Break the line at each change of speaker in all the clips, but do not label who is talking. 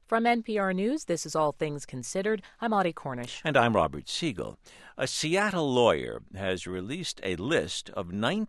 From NPR News, this is All Things Considered. I'm Audie Cornish.
And I'm Robert Siegel. A Seattle lawyer has released a list of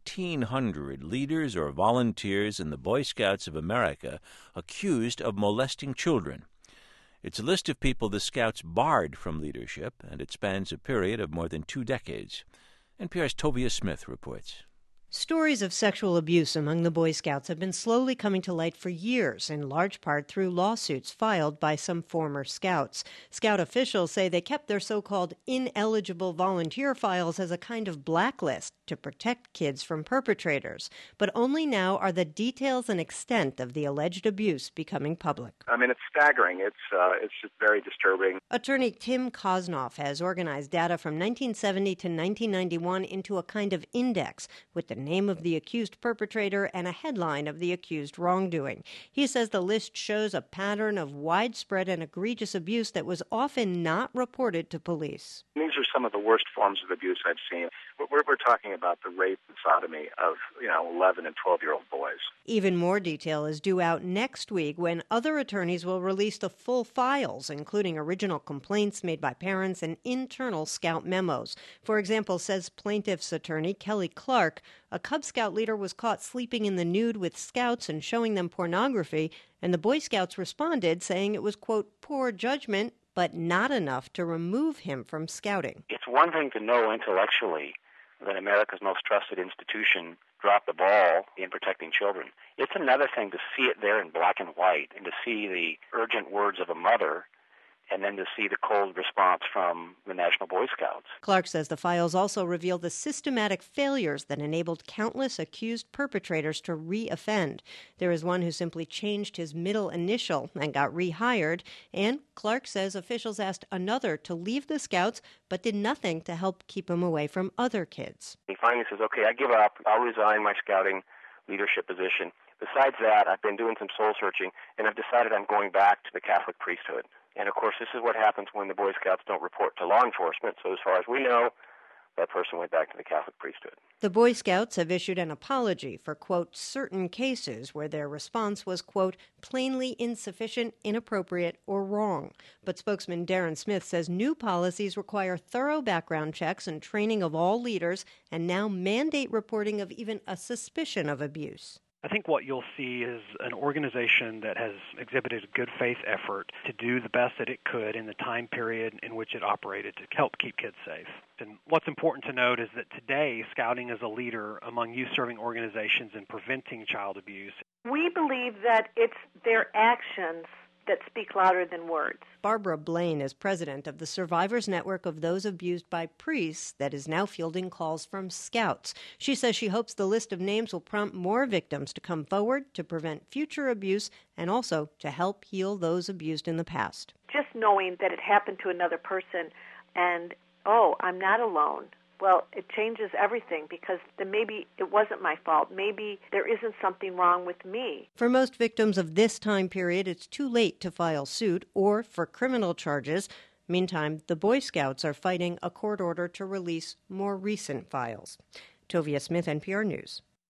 1,900 leaders or volunteers in the Boy Scouts of America accused of molesting children. It's a list of people the Scouts barred from leadership, and it spans a period of more than 2 decades. NPR's Tovia Smith reports.
Stories of sexual abuse among the Boy Scouts have been slowly coming to light for years, in large part through lawsuits filed by some former Scouts. Scout officials say they kept their so-called ineligible volunteer files as a kind of blacklist to protect kids from perpetrators. But only now are the details and extent of the alleged abuse becoming public.
I mean, it's staggering. It's just very disturbing.
Attorney Tim Kosnoff has organized data from 1970 to 1991 into a kind of index with the name of the accused perpetrator and a headline of the accused wrongdoing. He says the list shows a pattern of widespread and egregious abuse that was often not reported to police.
These are some of the worst forms of abuse I've seen. We're talking about the rape and sodomy of 11 and 12-year-old boys.
Even more detail is due out next week when other attorneys will release the full files, including original complaints made by parents and internal Scout memos. For example, says plaintiff's attorney Kelly Clark, a Cub Scout leader was caught sleeping in the nude with Scouts and showing them pornography, and the Boy Scouts responded saying it was, quote, poor judgment, but not enough to remove him from Scouting.
It's one thing to know intellectually that America's most trusted institution dropped the ball in protecting children. It's another thing to see it there in black and white and to see the urgent words of a mother and then to see the cold response from the National Boy Scouts.
Clark says the files also reveal the systematic failures that enabled countless accused perpetrators to re-offend. There is one who simply changed his middle initial and got rehired, and Clark says officials asked another to leave the Scouts but did nothing to help keep him away from other kids.
He finally says, okay, I give up. I'll resign my Scouting leadership position. Besides that, I've been doing some soul searching, and I've decided I'm going back to the Catholic priesthood. And, of course, this is what happens when the Boy Scouts don't report to law enforcement. So as far as we know, that person went back to the Catholic priesthood.
The Boy Scouts have issued an apology for, quote, certain cases where their response was, quote, plainly insufficient, inappropriate, or wrong. But spokesman Darren Smith says new policies require thorough background checks and training of all leaders and now mandate reporting of even a suspicion of abuse.
I think what you'll see is an organization that has exhibited a good faith effort to do the best that it could in the time period in which it operated to help keep kids safe. And what's important to note is that today, Scouting is a leader among youth-serving organizations in preventing child abuse.
We believe that it's their actions that speak louder than words.
Barbara Blaine is president of the Survivors Network of Those Abused by Priests that is now fielding calls from Scouts. She says she hopes the list of names will prompt more victims to come forward to prevent future abuse and also to help heal those abused in the past.
Just knowing that it happened to another person and, oh, I'm not alone. Well, it changes everything because then maybe it wasn't my fault. Maybe there isn't something wrong with me.
For most victims of this time period, it's too late to file suit or for criminal charges. Meantime, the Boy Scouts are fighting a court order to release more recent files. Tovia Smith, NPR News.